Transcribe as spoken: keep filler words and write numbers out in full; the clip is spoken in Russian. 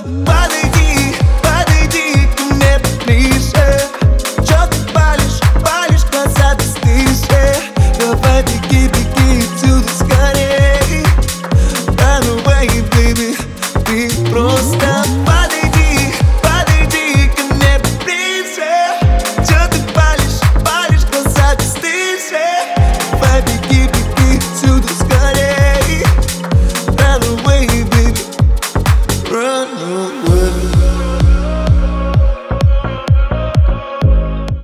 Подойди, подойди ко мне ближе. Чё ты палишь, палишь, глаза бесстыжие. Давай беги, беги.